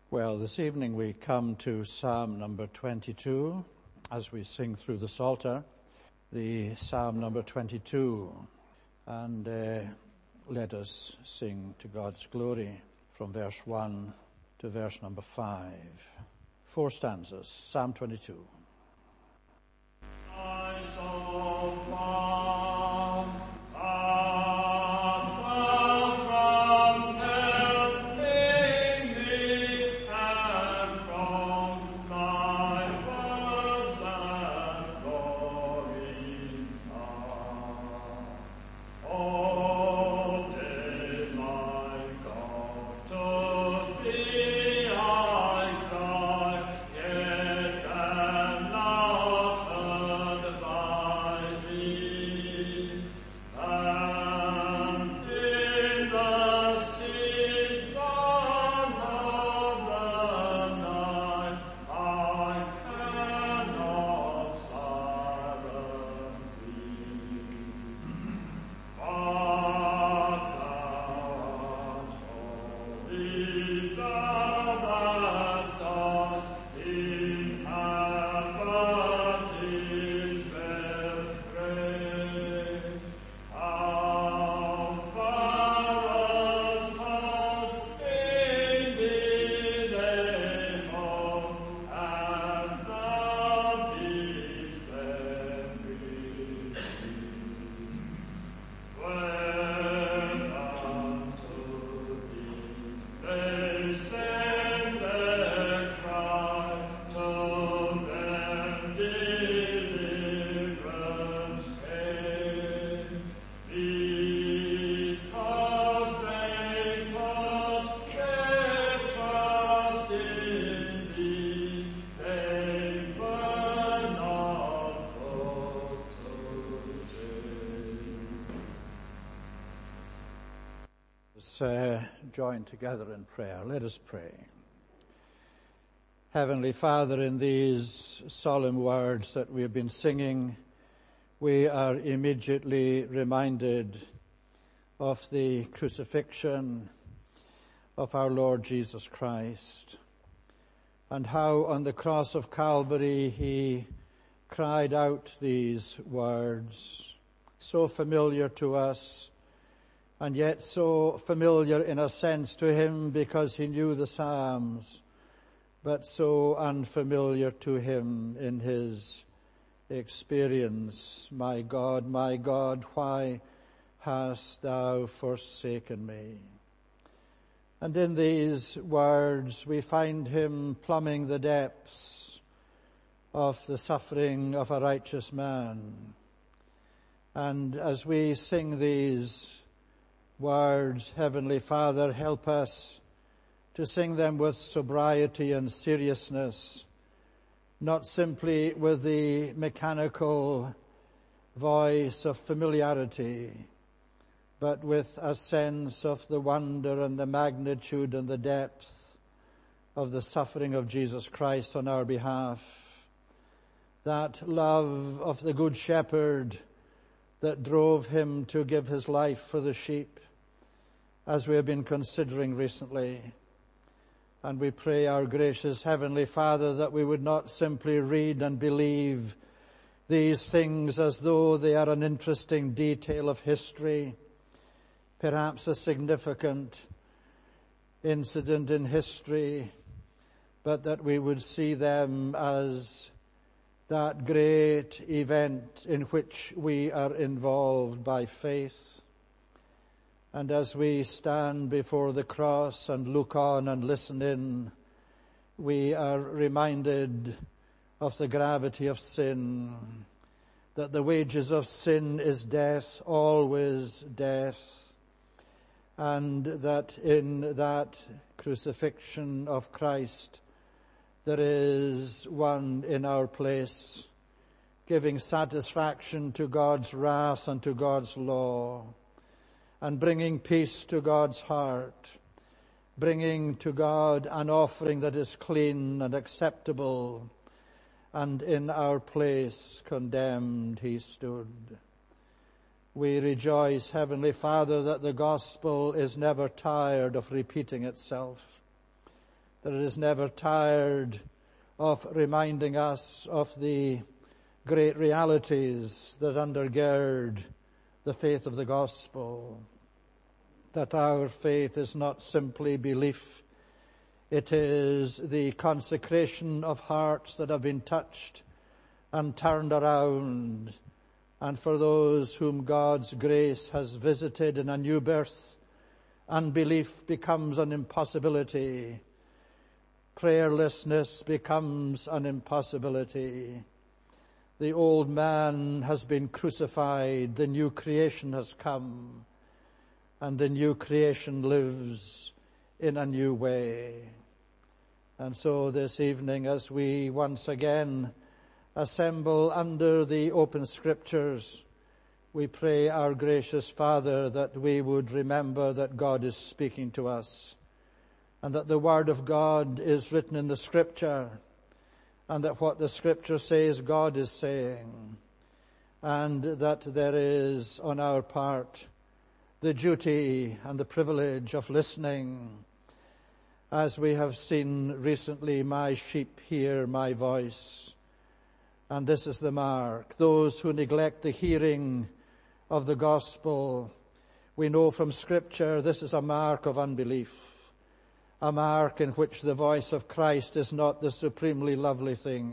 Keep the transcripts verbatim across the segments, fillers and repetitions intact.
Well, this evening we come to Psalm number twenty-two as we sing through the Psalter, the Psalm number twenty-two, and uh, let us sing to God's glory from verse one to verse number five. Four stanzas, Psalm twenty-two. I saw far Let's uh, join together in prayer. Let us pray. Heavenly Father, in these solemn words that we have been singing, we are immediately reminded of the crucifixion of our Lord Jesus Christ, and how on the cross of Calvary he cried out these words, so familiar to us, and yet so familiar in a sense to him because he knew the Psalms, but so unfamiliar to him in his experience. My God, my God, why hast thou forsaken me? And in these words we find him plumbing the depths of the suffering of a righteous man. And as we sing these words, Heavenly Father, help us to sing them with sobriety and seriousness, not simply with the mechanical voice of familiarity, but with a sense of the wonder and the magnitude and the depth of the suffering of Jesus Christ on our behalf. That love of the Good Shepherd that drove him to give his life for the sheep, as we have been considering recently. And we pray, our gracious Heavenly Father, that we would not simply read and believe these things as though they are an interesting detail of history, perhaps a significant incident in history, but that we would see them as that great event in which we are involved by faith. And as we stand before the cross and look on and listen in, we are reminded of the gravity of sin, that the wages of sin is death, always death, and that in that crucifixion of Christ there is one in our place, giving satisfaction to God's wrath and to God's law, and bringing peace to God's heart, bringing to God an offering that is clean and acceptable, and in our place condemned he stood. We rejoice, Heavenly Father, that the gospel is never tired of repeating itself, that it is never tired of reminding us of the great realities that undergird the faith of the gospel, that our faith is not simply belief. It is the consecration of hearts that have been touched and turned around, and for those whom God's grace has visited in a new birth, unbelief becomes an impossibility. Prayerlessness becomes an impossibility. The old man has been crucified, the new creation has come, and the new creation lives in a new way. And so this evening, as we once again assemble under the open scriptures, we pray, our gracious Father, that we would remember that God is speaking to us, and that the word of God is written in the scripture, and that what the scripture says God is saying, and that there is on our part the duty and the privilege of listening. As we have seen recently, my sheep hear my voice. And this is the mark. Those who neglect the hearing of the gospel, we know from scripture this is a mark of unbelief. A mark in which the voice of Christ is not the supremely lovely thing.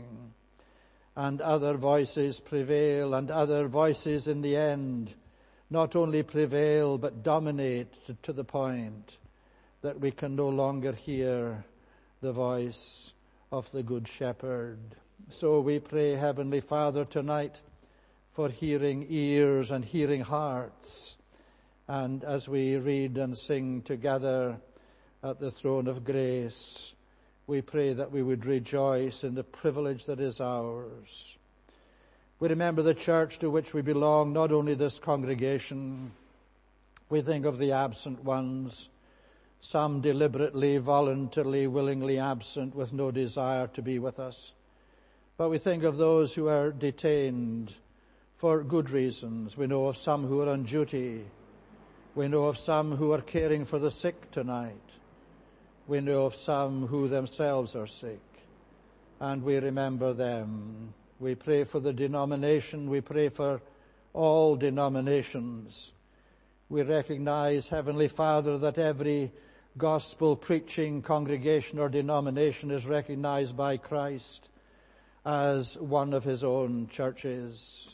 And other voices prevail, and other voices in the end not only prevail but dominate to the point that we can no longer hear the voice of the Good Shepherd. So we pray, Heavenly Father, tonight for hearing ears and hearing hearts. And as we read and sing together at the throne of grace, we pray that we would rejoice in the privilege that is ours. We remember the church to which we belong, not only this congregation. We think of the absent ones, some deliberately, voluntarily, willingly absent with no desire to be with us. But we think of those who are detained for good reasons. We know of some who are on duty. We know of some who are caring for the sick tonight. We know of some who themselves are sick. And we remember them. We pray for the denomination. We pray for all denominations. We recognize, Heavenly Father, that every gospel-preaching congregation or denomination is recognized by Christ as one of his own churches.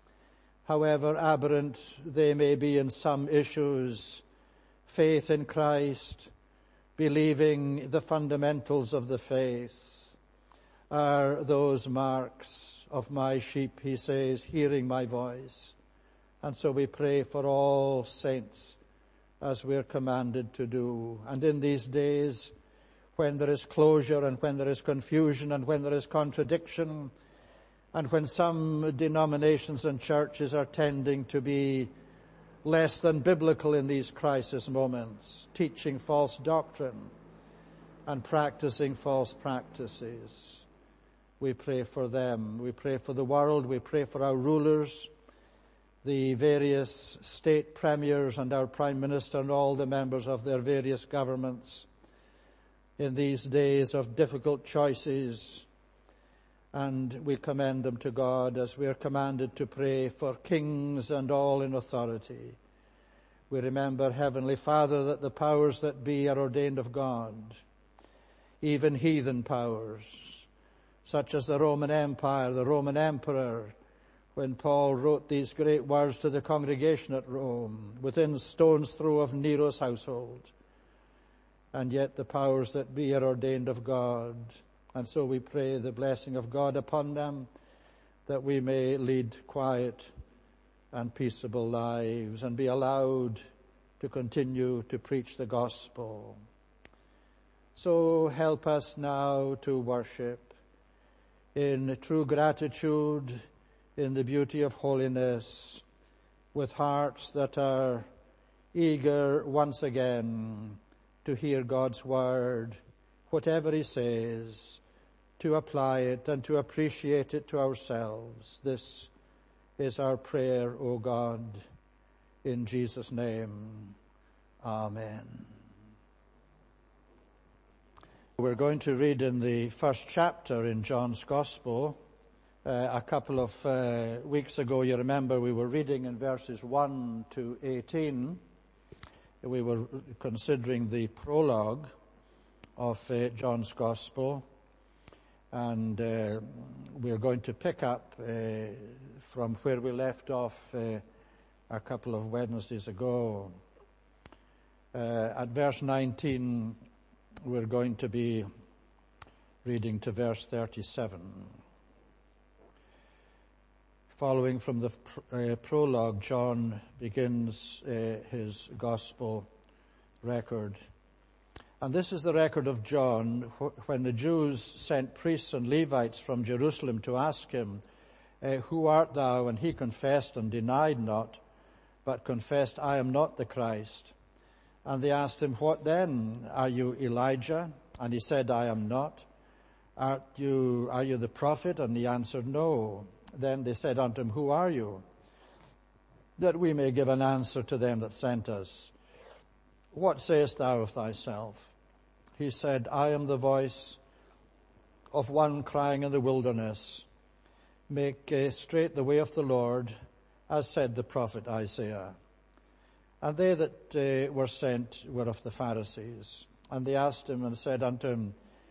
However aberrant they may be in some issues, faith in Christ, believing the fundamentals of the faith, are those marks of my sheep, he says, hearing my voice. And so we pray for all saints as we're commanded to do. And in these days, when there is closure and when there is confusion and when there is contradiction, and when some denominations and churches are tending to be less than biblical in these crisis moments, teaching false doctrine and practicing false practices, we pray for them. We pray for the world. We pray for our rulers, the various state premiers and our Prime Minister and all the members of their various governments in these days of difficult choices. And we commend them to God as we are commanded to pray for kings and all in authority. We remember, Heavenly Father, that the powers that be are ordained of God, even heathen powers, such as the Roman Empire, the Roman Emperor, when Paul wrote these great words to the congregation at Rome, within stone's throw of Nero's household. And yet the powers that be are ordained of God. And so we pray the blessing of God upon them, that we may lead quiet and peaceable lives and be allowed to continue to preach the gospel. So help us now to worship in true gratitude, in the beauty of holiness, with hearts that are eager once again to hear God's word, whatever he says, to apply it and to appreciate it to ourselves. This is our prayer, O God, in Jesus' name. Amen. We're going to read in the first chapter in John's Gospel. Uh, a couple of uh, weeks ago, you remember, we were reading in verses one to eighteen. We were considering the prologue of uh, John's Gospel. And uh, we're going to pick up uh, from where we left off uh, a couple of Wednesdays ago. Uh, at verse nineteen, we're going to be reading to verse thirty-seven. Following from the uh, prologue, John begins uh, his gospel record. And this is the record of John when the Jews sent priests and Levites from Jerusalem to ask him, uh, Who art thou? And he confessed and denied not, but confessed, I am not the Christ. And they asked him, What then? Are you Elijah? And he said, I am not. Art you, are you the prophet? And he answered, No. Then they said unto him, Who are you? That we may give an answer to them that sent us. What sayest thou of thyself? He said, I am the voice of one crying in the wilderness, Make uh, straight the way of the Lord, as said the prophet Isaiah. And they that uh, were sent were of the Pharisees. And they asked him and said unto him,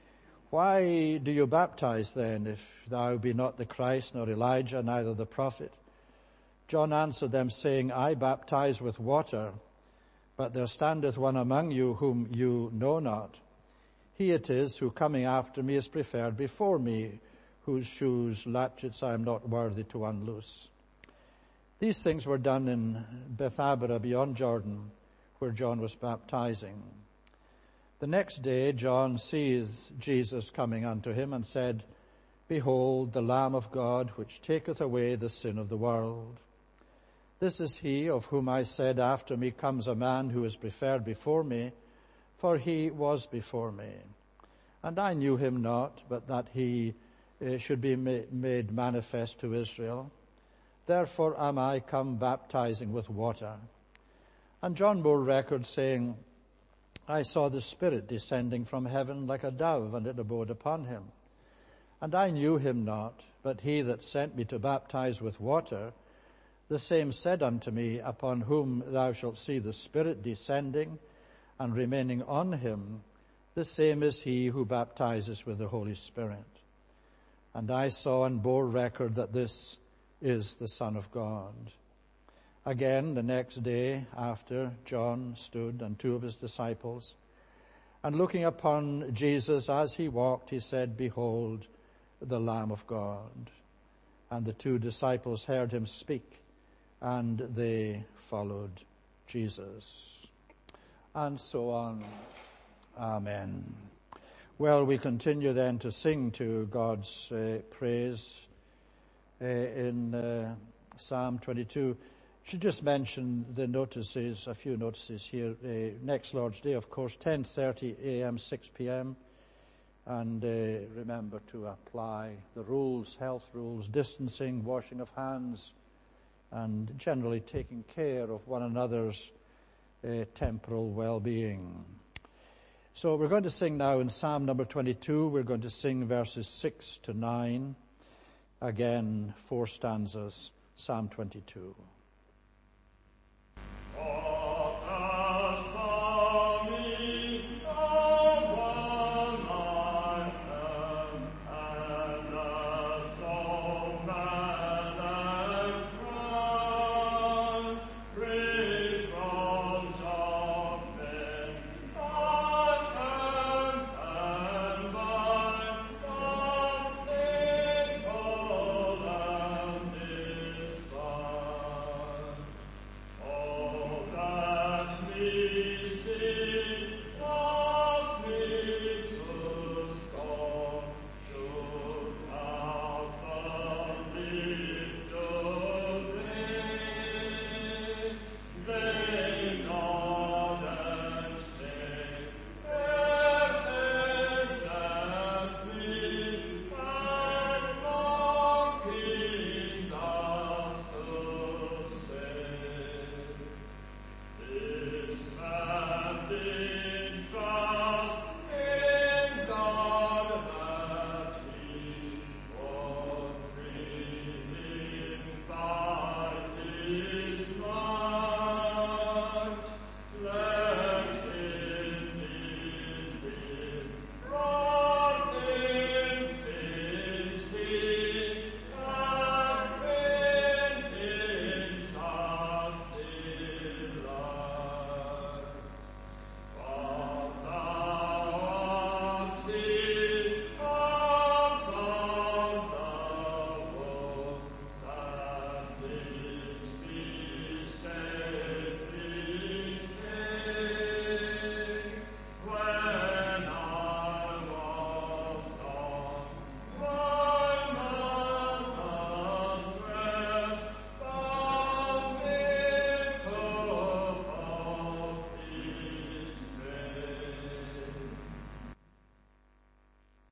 Why do you baptize then, if thou be not the Christ, nor Elijah, neither the prophet? John answered them, saying, I baptize with water, but there standeth one among you whom you know not. He it is who coming after me is preferred before me, whose shoes latchets I am not worthy to unloose. These things were done in Bethabara beyond Jordan, where John was baptizing. The next day John seeth Jesus coming unto him, and said, Behold, the Lamb of God, which taketh away the sin of the world. This is he of whom I said, After me comes a man who is preferred before me, for he was before me. And I knew him not, but that he uh, should be ma- made manifest to Israel. Therefore am I come baptizing with water. And John bore record, saying, I saw the Spirit descending from heaven like a dove, and it abode upon him. And I knew him not, but he that sent me to baptize with water, the same said unto me, Upon whom thou shalt see the Spirit descending and remaining on him, the same is he who baptizes with the Holy Spirit. And I saw and bore record that this is the Son of God. Again, the next day after, John stood and two of his disciples, and looking upon Jesus as he walked, he said, Behold, the Lamb of God. And the two disciples heard him speak, and they followed Jesus. And so on. Amen. Well, we continue then to sing to God's uh, praise uh, in uh, Psalm twenty-two. I should just mention the notices, a few notices here. Uh, next Lord's Day, of course, ten thirty a.m., six p.m. And uh, remember to apply the rules, health rules, distancing, washing of hands, and generally taking care of one another's uh, temporal well-being. So we're going to sing now in Psalm number twenty-two. We're going to sing verses six to nine. Again, four stanzas, Psalm twenty-two.